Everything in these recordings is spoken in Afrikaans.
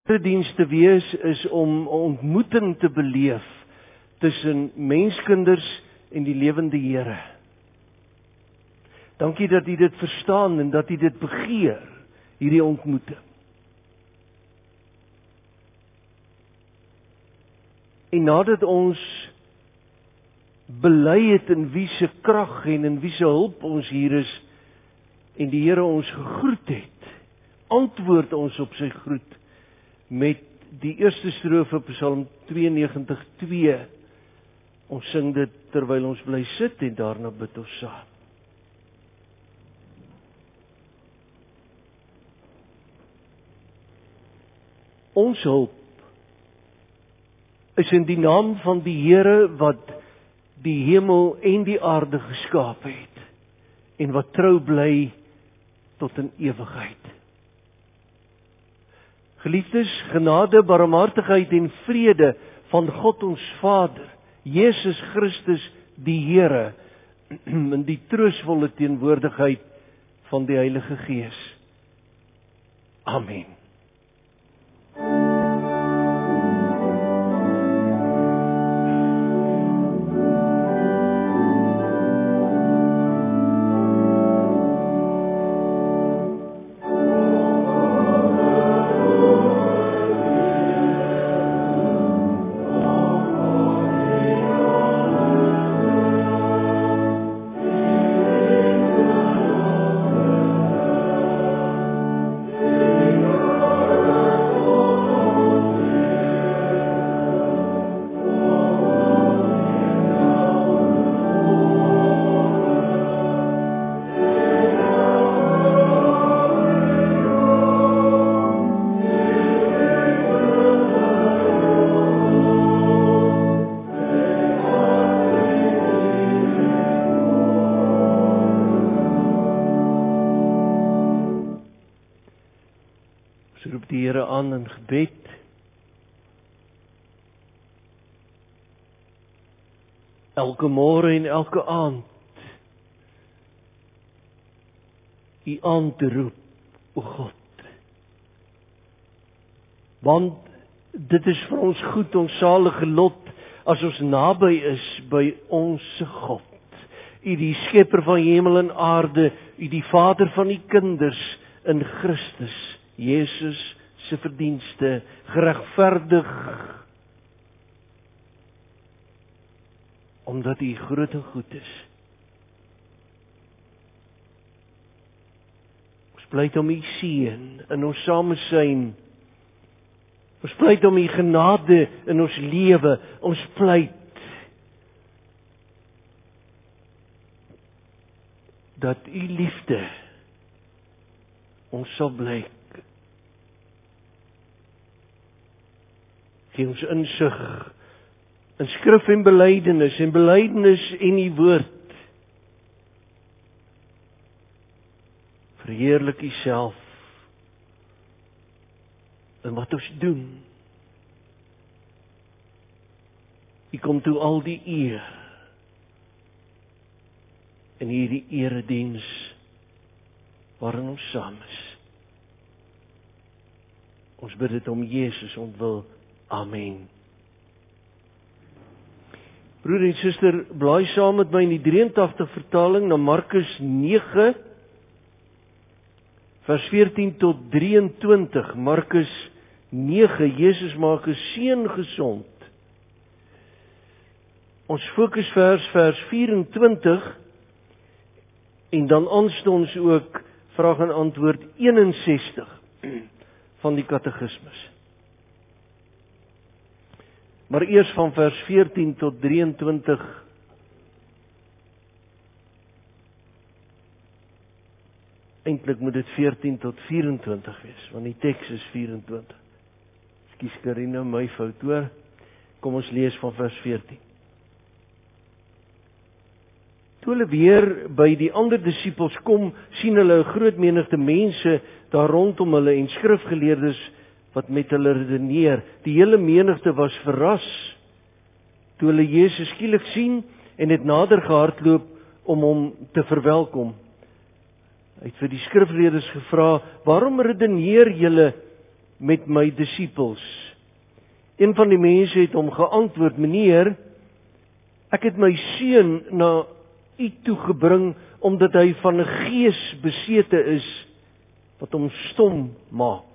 Erediens te wees is om 'n ontmoeting te beleef tussen menskinders en die lewende Here. Dankie dat U dit verstaan en dat U dit begeer, hierdie ontmoeting. En nadat ons bely het in wie se krag en in wie se hulp ons hier is en die Here ons gegroet het, antwoord ons op sy groet met die eerste strofe Psalm 92:2. Ons sing dit terwyl ons bly sit en daarna bid ons saam. Ons hulp is in die naam van die Here wat die hemel en die aarde geskaap het en wat trou bly tot in ewigheid. Geliefdes, genade, barmhartigheid en vrede van God ons Vader, Jesus Christus die Here, in die troostvolle teenwoordigheid van die Heilige Gees. Amen. Roep die Here aan in gebed. Elke môre en elke aand U aan te roep, o God. Want dit is vir ons goed, ons salige lot, as ons naby is by ons God. U die skepper van hemel en aarde, U die Vader van die kinders in Christus. Jesus se verdienste, geregverdig omdat U groot en goed is. Ons pleit om U seën in ons samesyn. Ons pleit om U genade in ons lewe. Ons pleit dat U liefde ons sal blyk. Gee ons insig in skrif en belydenis en U woord. Verheerlik U self in wat ons doen. U kom toe al die eer in hierdie erediens waarin ons saam is. Ons bid dit om Jesus ontwil. Amen. Broer en suster, blaai saam met my in die 83 vertaling na Markus 9 vers 14 tot 23. Markus 9, Jesus maak 'n seun gesond. Ons fokusvers vers 24 en dan aanstonds ook vraag en antwoord 61 van die katekismes. Maar eers van vers 14 tot 23. Eintlik moet dit 14 tot 24 wees, want die teks is 24. Ekskuus Karina, my fout hoor. Kom ons lees van vers 14. Toe hulle weer by die ander disippels kom, sien hulle 'n groot menigte mense daar rondom hulle en skrifgeleerdes wat met hulle redeneer. Die hele menigte was verras toe hulle Jesus skielik sien en het nader gehardloop om hom te verwelkom. Hy het vir die skrifgeleerdes gevra: "Waarom redeneer julle met my disippels? Een van die mense het hom geantwoord: Meneer, ek het my seun na u toe gebring, omdat hy van 'n gees besete is, wat hom stom maak.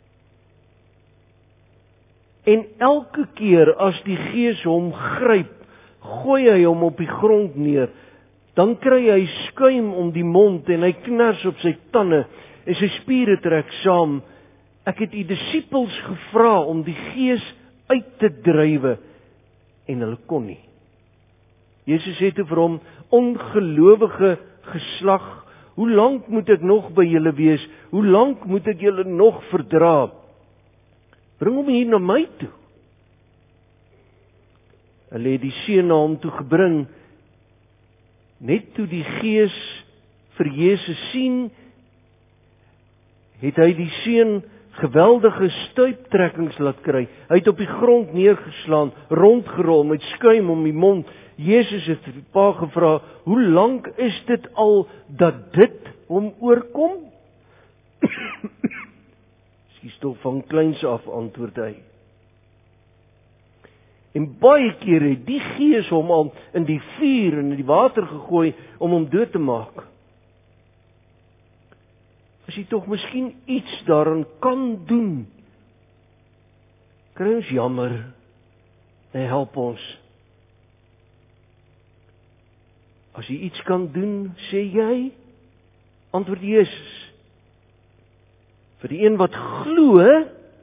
En elke keer as die gees hom gryp, gooi hy hom op die grond neer. Dan kry hy skuim om die mond en hy knars op sy tande en sy spiere trek saam. Ek het die disippels gevra om die gees uit te drywe en hulle kon nie. Jesus sê toe vir hom: ongelowige geslag, hoe lank moet ek nog by julle wees? Hoe lank moet ek julle nog verdra? Bring hom hier na my toe. Hulle het die seun na hom toe gebring. Net toe die gees vir Jesus sien, het hy die seun geweldige stuiptrekkings laat kry. Hy het op die grond neergeslaan, rondgerol met skuim om die mond. Jesus het die pa gevra: hoe lank is dit al dat dit hom oorkom? Skies toch van kleins af, antwoord hy. En baie keer het die gees hom al in die vuur en in die water gegooi om hom dood te maak. As jy tog miskien iets daaraan kan doen, kry ons jammer en help ons. As jy iets kan doen, sê jy, antwoord Jesus. Vir die een wat glo,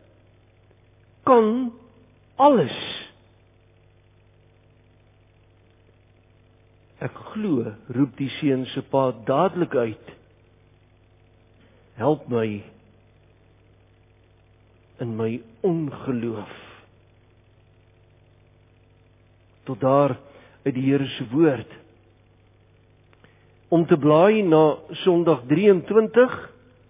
kan alles. Ek glo, roep die seun se pa dadelik uit. Help my in my ongeloof. Tot daar uit die Here se woord. Om te blaai na Sondag 23.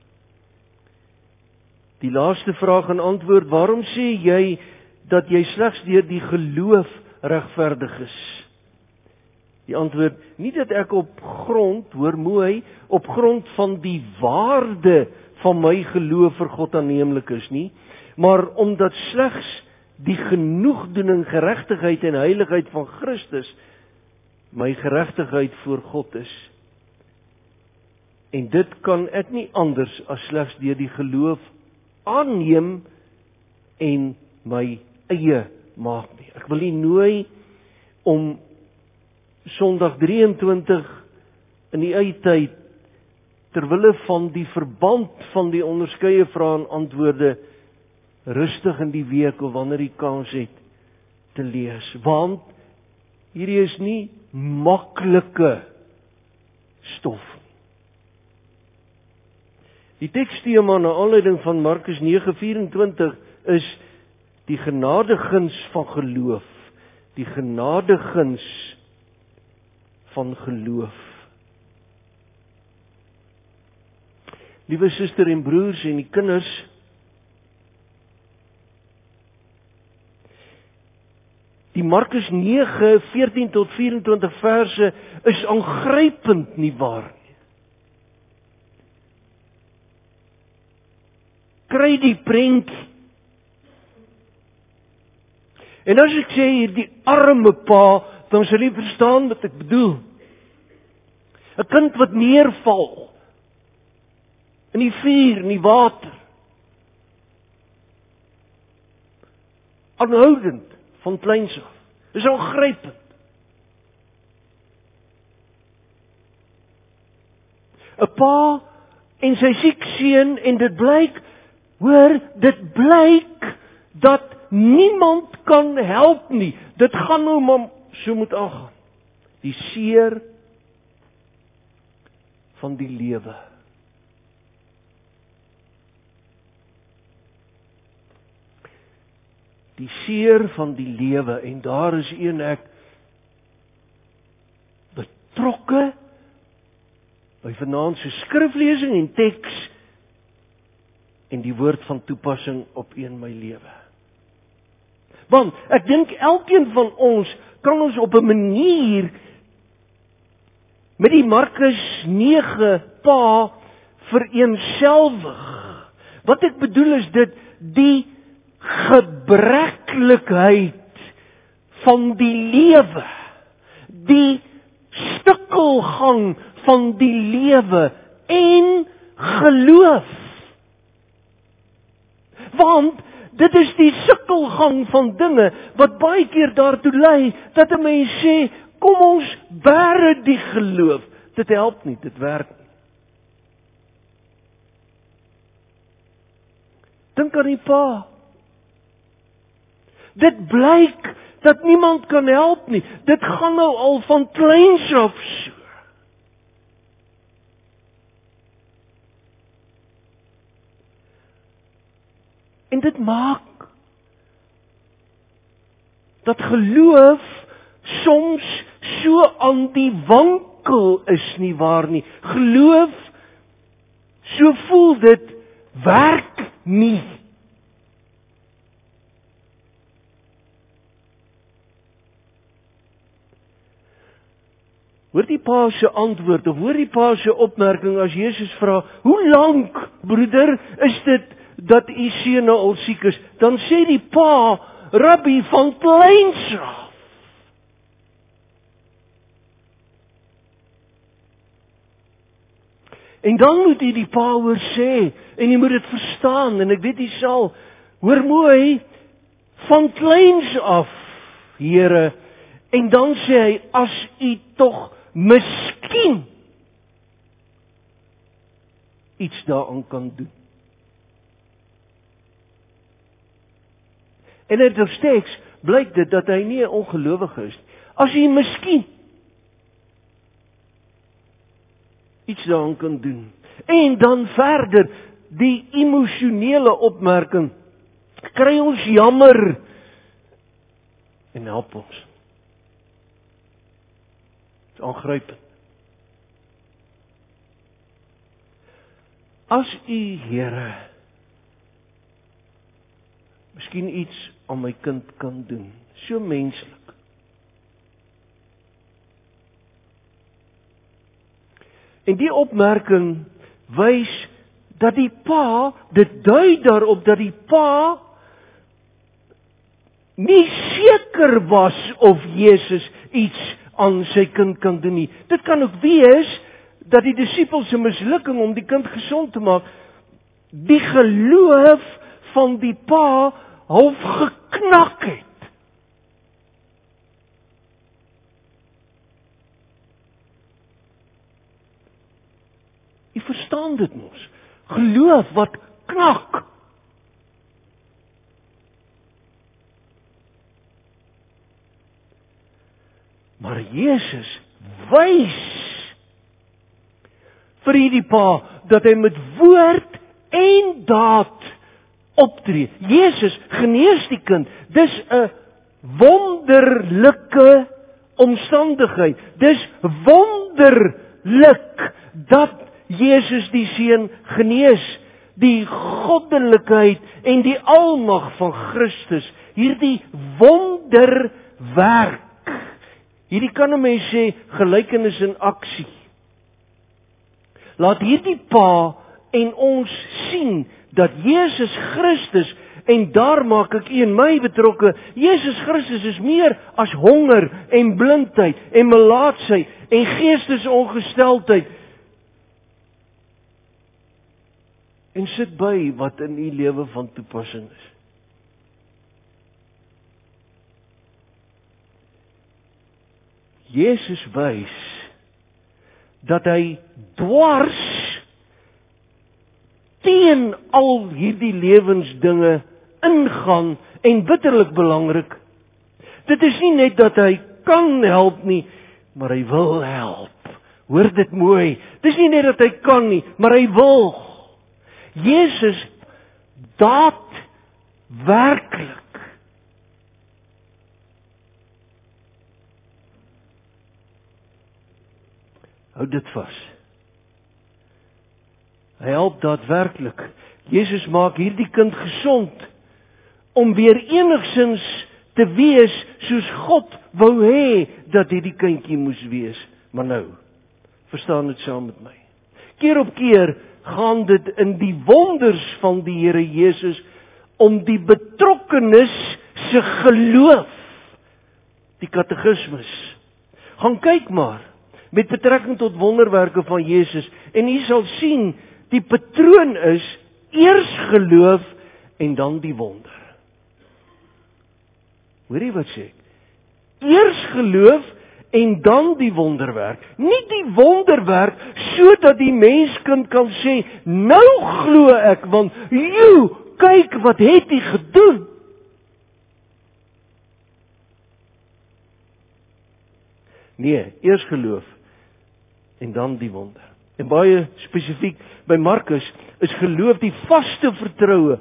Die laaste vraag en antwoord: waarom sê jy dat jy slegs deur die geloof regverdig is? Die antwoord: nie dat ek op grond, hoor mooi, op grond van die waarde van my geloof vir God aanneemlik is nie, maar omdat slegs die genoegdoening, geregtigheid en heiligheid van Christus my geregtigheid voor God is. En dit kan ek nie anders as slegs deur die geloof aanneem en my eie maak nie. Ek wil u nooi om Sondag 23 in die eie tyd, terwille van die verband van die onderskeie vrae en antwoorde, rustig in die week of wanneer jy kans het, te lees. Want hierdie is nie maklike stof. Die tekstema na aanleiding van Markus 9:24 is die genadeguns van geloof. Die genadeguns van geloof. Liewe suster en broers en die kinders, die Markus 9:14 tot 24 verse is aangrypend, nie waar nie? Kry die prentjie. En as ek sê hierdie arme pa, dan sal jy verstaan wat ek bedoel. 'n kind wat neerval in die vuur, in die water. Aanhoudend van kleins af. Dis aangrypend. 'n pa en sy siek seun, en dit blyk, hoor, dit blyk dat niemand kan help nie. Dit gaan nou maar so moet aangaan. Die seer van die lewe. Die seer van die lewe, en daar is een ek betrokke by vanaand se skriflesing en teks en die woord van toepassing op een my lewe. Want ek dink elkeen van ons kan ons op 'n manier met die Markus 9 pa vereenselwig. Wat ek bedoel is dit die gebreklikheid van die lewe, die stukkelgang van die lewe en geloof. Want dit is die sukkelgang van dinge wat baie keer daartoe lei dat 'n mens sê, kom ons bære die geloof. Dit help nie, dit werk nie. Dink aan die pa. Dit blyk dat niemand kan help nie. Dit gaan nou al van kleins af so. En dit maak dat geloof soms so aan die wankel is nie waar nie. Geloof, so voel dit, werk nie. Hoor die pa se antwoord, of hoor die pa se opmerking as Jesus vra, hoe lank, broeder, is dit dat u seun nou al siek is? Dan sê die pa, Rabbi, van kleins af. En dan moet jy die pa hoor sê, en jy moet dit verstaan, en ek weet jy sal, hoor mooi, van kleins af, Here, en dan sê hy, as u tog miskien iets daaraan kan doen. En uit die teks blyk dit dat hy nie 'n ongelowige is. As hy miskien iets daaraan kan doen. En dan verder, die emosionele opmerking, kry ons jammer en help ons. Dit is aangrypend. As u, Here, miskien iets aan my kind kan doen, so menslik. En die opmerking wys dat die pa, dit dui daarop dat die pa nie seker was of Jesus iets aan sy kind kan doen nie. Dit kan ook wees dat die disippels se mislukking om die kind gesond te maak, die geloof van die pa half geknak het. Jy verstaan dit mos. Geloof wat knak. Maar Jesus wys vir hierdie pa dat hy met woord en daad optree. Jesus genees die kind. Dis 'n wonderlike omstandigheid. Dis wonderlik dat Jesus die seun genees. Die goddelikheid en die almag van Christus. Hierdie wonderwerk. Hierdie kan 'n mens sê gelykenis in aksie. Laat hierdie pa en ons sien dat Jesus Christus, en daar maak ek u en my betrokke, Jesus Christus is meer as honger en blindheid en melaatsheid en geestesongesteldheid. En sit by wat in u lewe van toepassing is. Jesus wys dat hy dwars teen al hierdie lewensdinge ingaan en bitterlik belangrik. Dit is nie net dat hy kan help nie, maar hy wil help. Hoor dit mooi. Dit is nie net dat hy kan nie, maar hy wil. Jesus daadwerklik hou dit vas. Hy help daadwerklik. Jesus maak hierdie kind gesond om weer enigsins te wees soos God wou hê dat hierdie kindjie moes wees. Maar nou, verstaan dit saam met my. Keer op keer gaan dit in die wonders van die Here Jesus om die betrokkenes se geloof, die katekismes. Gaan kyk maar, met betrekking tot wonderwerke van Jesus, en jy sal sien, die patroon is, eers geloof, en dan die wonder. Hoor jy wat sê? Eers geloof, en dan die wonderwerk. Nie die wonderwerk, sodat die menskind kan sê, nou glo ek, want, kyk wat het hy gedoen. Nee, eers geloof, en dan die wonder. En baie spesifiek, by Markus, is geloof die vaste vertroue,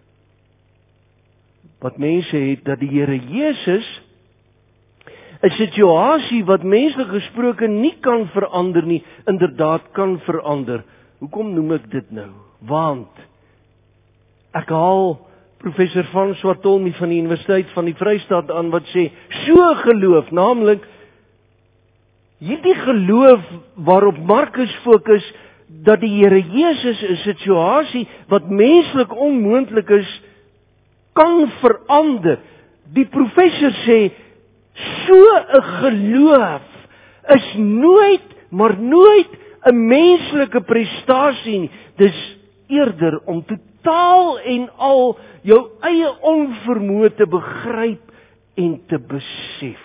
wat mense het, dat die Here Jesus, 'n situasie wat menslik gesproke nie kan verander nie, inderdaad kan verander. Hoekom noem ek dit nou? Want, ek haal professor Van Swartolmi van die Universiteit van die Vrystaat aan, wat sê, so geloof, naamlik, hierdie geloof waarop Markus fokus, dat die Here Jesus 'n situasie wat menslik onmoontlik is, kan verander. Die professor sê, so 'n geloof is nooit, maar nooit 'n menslike prestasie nie. Dis eerder om totaal en al jou eie onvermoë te begryp en te besef.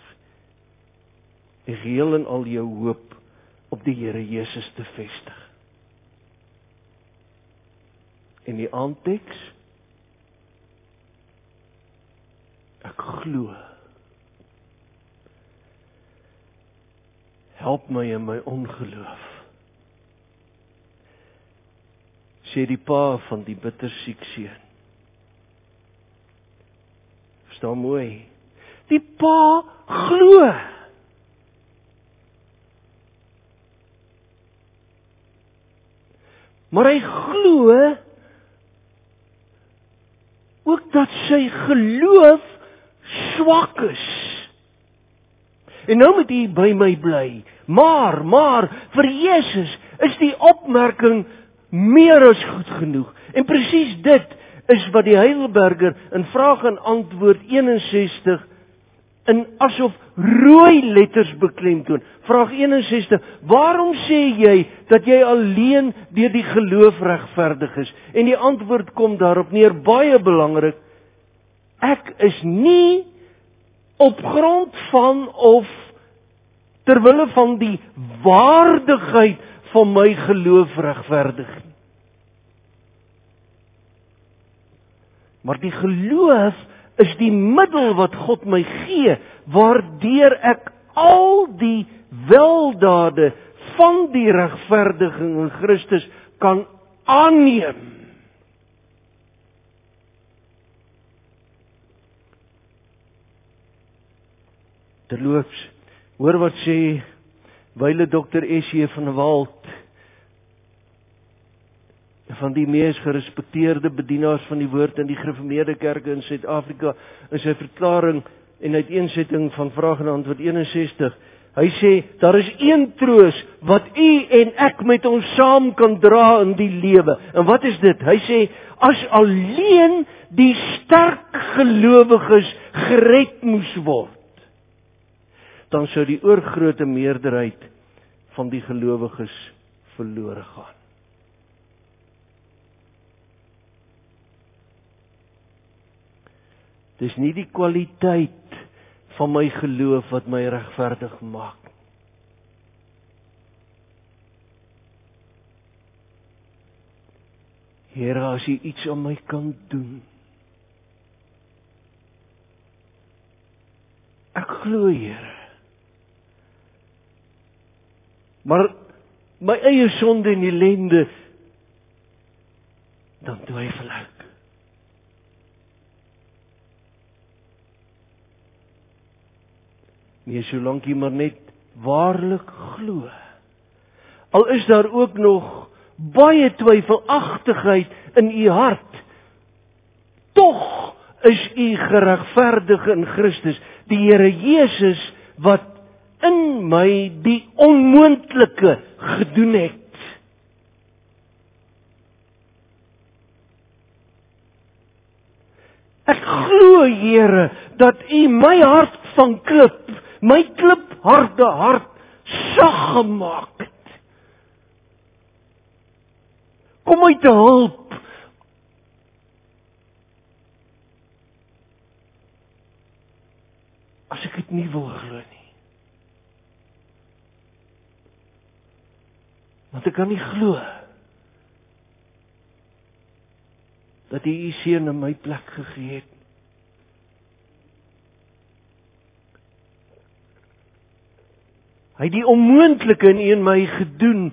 En geheel en al jou hoop op die Here Jesus te vestig. En die aanteks, ek glo. Help my in my ongeloof. Sê die pa van die bittersiek seun. Verstaan mooi. Die pa glo. Maar hy glo ook dat sy geloof swak is. En nou moet jy by my bly. Maar, vir Jesus is die opmerking meer as goed genoeg. En presies dit is wat die Heidelberger in vraag en antwoord 61 in asof rooi letters beklemtoon. Vraag 61, waarom sê jy dat jy alleen deur die geloof regverdig is? En die antwoord kom daarop neer, baie belangrik, ek is nie op grond van of terwille van die waardigheid van my geloof regverdig. Maar die geloof is die middel wat God my gee, waardeur ek al die weldade van die regverdiging in Christus kan aanneem. Terloops, hoor wat sê wyle Dr. S.J. van der Walt, van die mees gerespekteerde bedienaars van die woord in die gereformeerde kerke in Suid-Afrika, in sy verklaring en uiteensetting van vraag en antwoord 61, hy sê, daar is een troos wat u en ek met ons saam kan dra in die lewe. En wat is dit? Hy sê, as alleen die sterk gelowiges gered moes word, dan sou die oorgrote meerderheid van die gelowiges verlore gaan. Dis nie die kwaliteit van my geloof wat my regverdig maak. Here, as U iets aan my kan doen. Ek glo, Here. Maar my eie sonde en ellende, dan twyfel ek. Nee, solank jy maar net waarlik glo. Al is daar ook nog baie twyfelagtigheid in u hart, tog is u geregverdig in Christus, die Here Jesus wat in my die onmoontlike gedoen het. Ek glo, Here, dat U my hart van klip, my klipharde hart, sag gemaak het. Kom my te hulp. As ek dit nie wil glo nie. Want ek kan nie glo dat U U seun in my plek gegee het. Hy het die onmoontlike in my gedoen.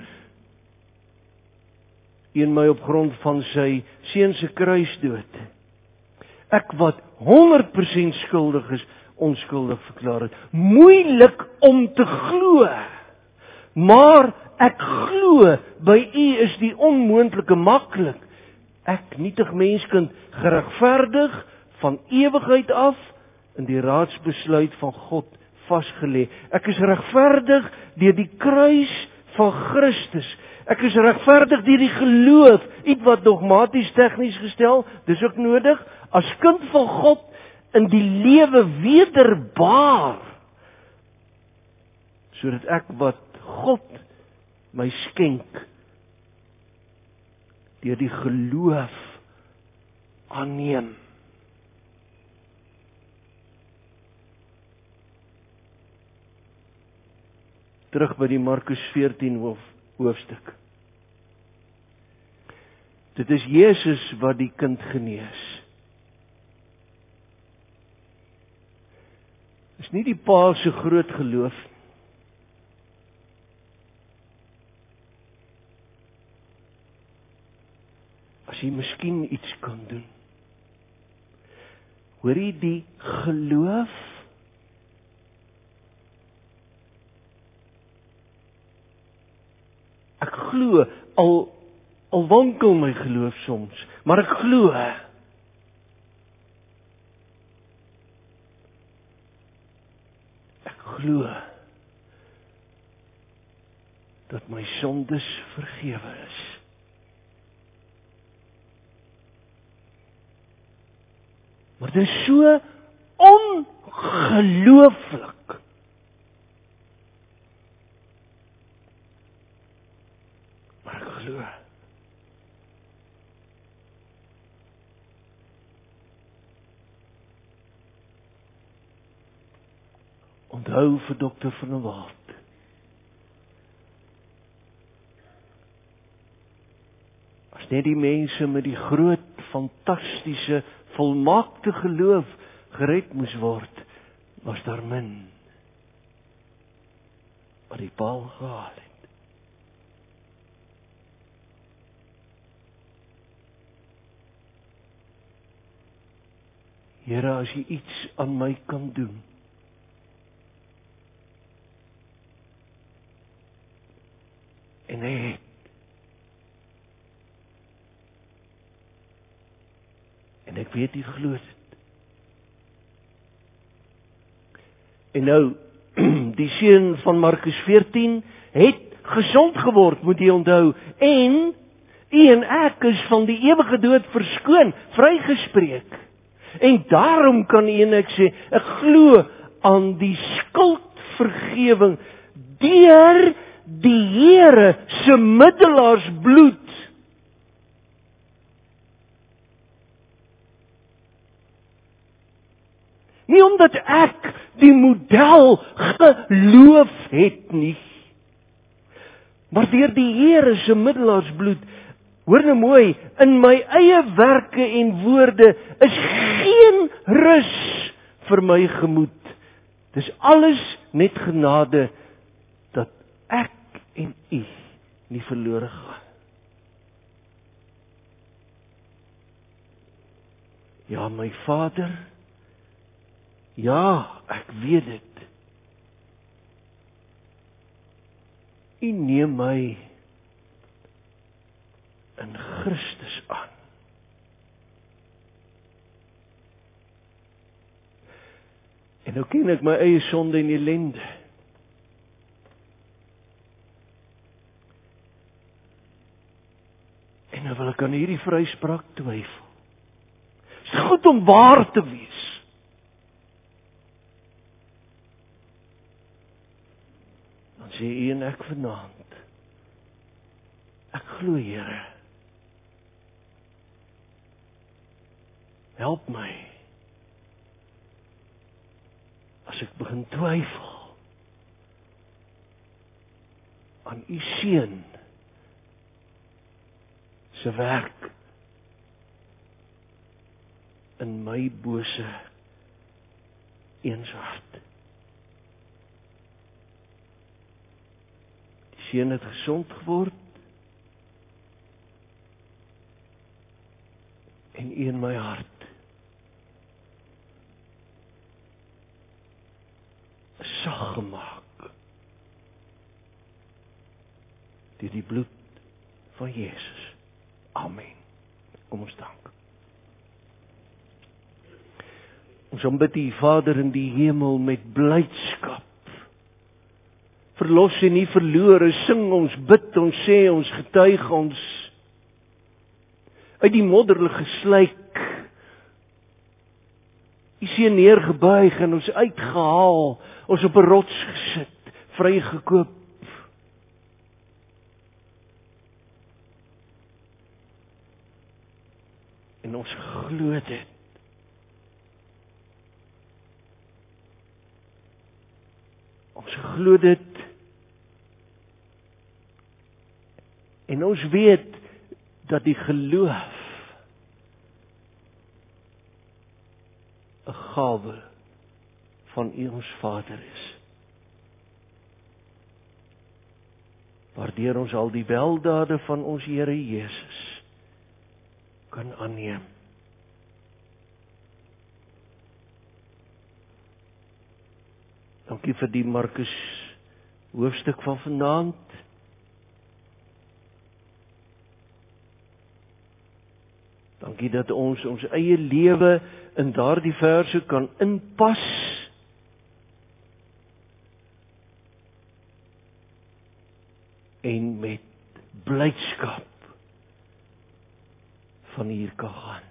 In my op grond van sy seun se kruisdood. Ek wat 100% skuldig is, onskuldig verklaar het. Moeilik om te glo. Maar ek glo, by U is die onmoontlike maklik. Ek, nietig menskind, geregverdig van ewigheid af in die raadsbesluit van God vasgelê. Ek is regverdig deur die kruis van Christus. Ek is regverdig deur die geloof, iets wat dogmaties tegnies gestel, dis ook nodig, as kind van God in die lewe wederbaar, sodat ek wat God my skenk, deur die geloof aanneem. Terug by die Markus 14 hoofstuk. Dit is Jesus wat die kind genees. Is nie die pa se groot geloof. As jy miskien iets kan doen. Hoor jy die geloof? Ek glo, al wankel my geloof soms, maar ek glo. Ek glo dat my sondes vergewe is. Maar dit is so ongelooflik. Maar ek glo. Onthou vir Dr. van der Walt. As net die mense met die groot, fantastiese, volmaakte geloof gered moes word, was daar min wat die paal gehaal het. Here, as U iets aan my kan doen, en Hy het, en ek weet U glo dit. En nou, die seun van Markus 14 het gesond geword, moet jy onthou, en U en ek is van die ewige dood verskoon, vrygespreek. En daarom kan U en ek sê, ek glo aan die skuldvergewing deur die Here se middelaarsbloed. Nie omdat ek die model geloof het nie, maar deur die Here se middelaarsbloed. Hoor nou mooi, in my eie werke en woorde is geen rus vir my gemoed. Dis alles net genade dat ek en U nie verlore gaan. Ja, my Vader, ja, ek weet dit. U neem my in Christus aan. En nou ken ek my eie sonde en ellende. En nou wil ek aan hierdie vryspraak twyfel. Dit is goed om waar te wees. Dan sê u en ek vanaand, ek glo Here. Help my. As ek begin twyfel aan u seun se werk in my bose eenswart. Die seun het gesond geword en u in my hart sag gemaak deur die bloed van Jesus. Amen. Kom ons dank. Ons aanbid U Vader in die hemel met blydskap. Verlos en nie verlore, sing ons, bid ons, sê ons, getuig ons. Uit die modderige sluik. U seun neergebuig en ons uitgehaal, ons op 'n rots gesit, vrygekoop. En ons glo dit. Ons glo dit. En ons weet dat die geloof 'n gawe van U ons Vader is. Waardeur ons al die weldade van ons Here Jesus kan aanneem. Dankie vir die Markus hoofstuk van vanaand. Dankie dat ons ons eie lewe in daardie verse kan inpas. En met blydskap van hier kan gaan.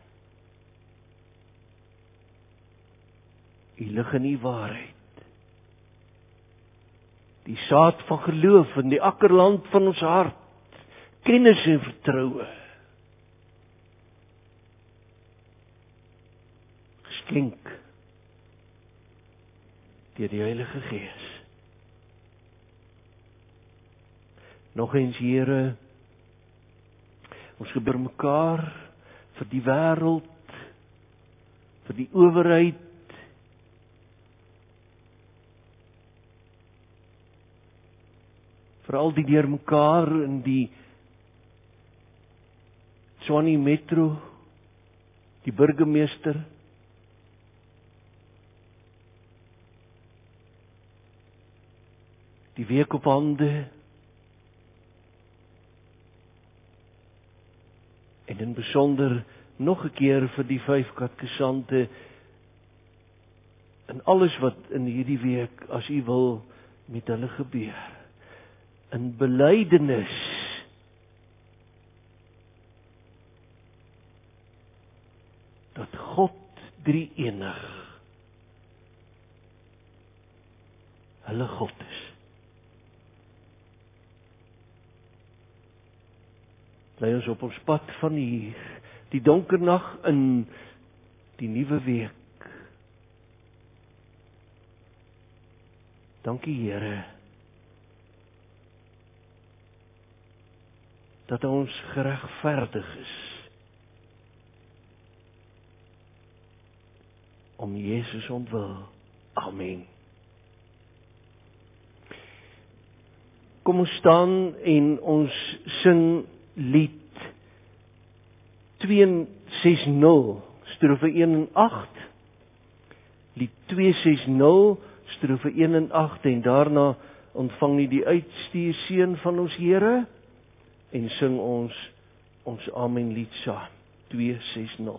U lig in die waarheid. Die saad van geloof in die akkerland van ons hart. Kennis en vertroue. Geskenk deur die Heilige Gees. Nog eens, Here, ons gebeur mekaar vir die wêreld, vir die owerheid, vir al die deur mekaar in die Tshwane Metro, die burgemeester, die week op hande, en in besonder nog 'n keer vir die 5 katkesante en alles wat in hierdie week, as U wil, met hulle gebeur. In belydenis dat God drie-enig hulle God is. Lei ons op ons pad van hier, die donker nag in die nuwe week. Dankie, Here, dat ons geregverdig is om Jesus ontwil. Amen. Kom ons staan en ons sing lied 260, strofe 1 en 8. Lied 260, strofe 1 en 8, en daarna ontvang jy die uitstuurseën van ons Here en sing ons Amen lied saam. 260.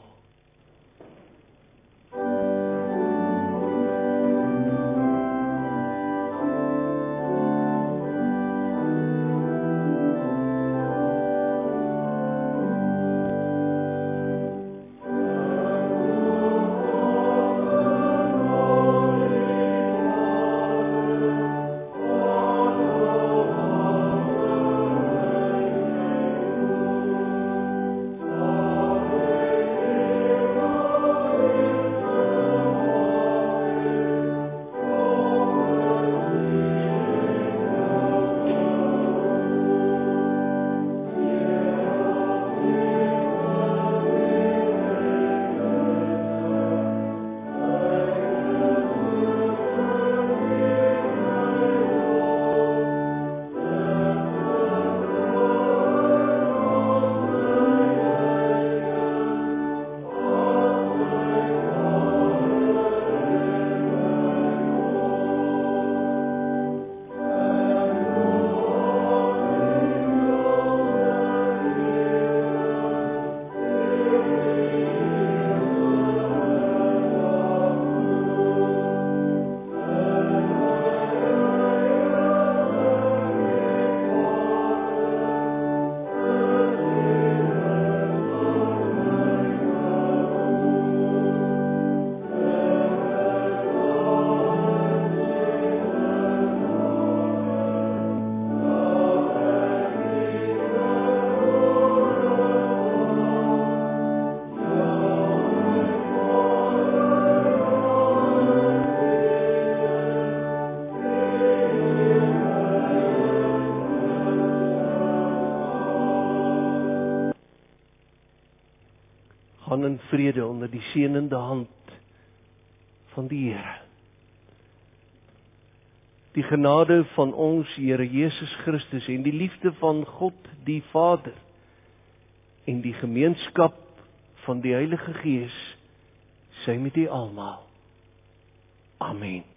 vrede onder die seënende hand van die Here. Die genade van ons Here Jesus Christus en die liefde van God die Vader en die gemeenskap van die Heilige Gees, sy met u almal. Amen.